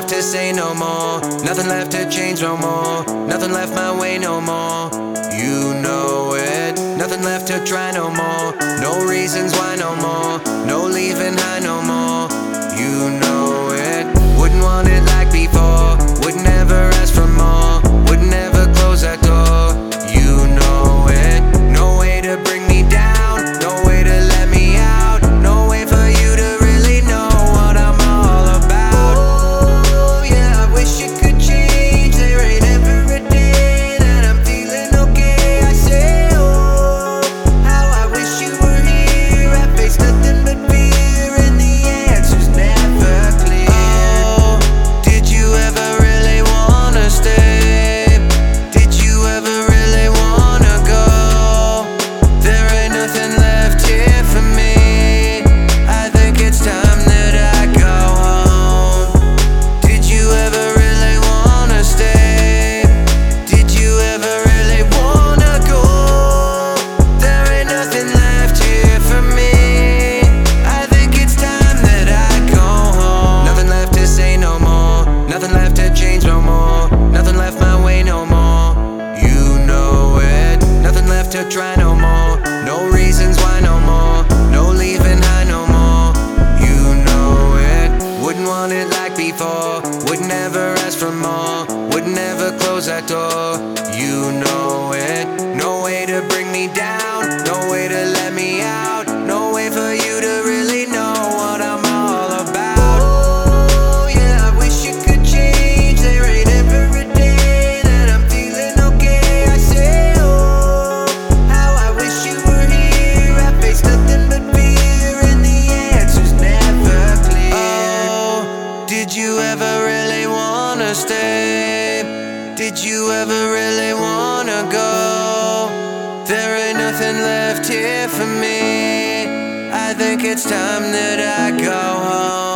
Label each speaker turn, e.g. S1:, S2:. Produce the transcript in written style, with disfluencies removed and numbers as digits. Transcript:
S1: left to say no more. Nothing left to change no more. Nothing left my way no more. You know it. Nothing left to try no more. No reasons why no more. No leaving high no more. You know it. Wouldn't want it like before. Would never ask for more. Would never close that door. You know it. No way to bring me down. No way to let me out. No way for you to really know what I'm all about. Oh yeah, I wish it could change. There ain't ever a day that I'm feeling okay. I say oh, how I wish you were here. I face nothing but fear and the answer's never clear. Oh, did you ever really wanna stay? Did you ever really wanna go? There ain't nothing left here for me. I think it's time that I go home. Did you ever really wanna stay? Did you ever really wanna go? There ain't nothing left here for me. I think it's time that I go home. Nothing left to say no more. Nothing left to change no more. Nothing left my way no more. You know it. Nothing left to try no more. No reasons why no more. No leaving high no more. You know it. Wouldn't want it like before. Would never ask for more. Would never close that door. You know it. No way to bring me down. No way to let me out. No way for you to really know what I'm all about. Oh yeah, I wish it could change. There ain't ever a day that I'm feeling okay. I say oh, how I wish you were here. I face nothing but fear and the answer's never clear. Oh, did you ever really wanna stay? Did you ever really wanna go? There ain't nothing left here for me. I think it's time that I go home.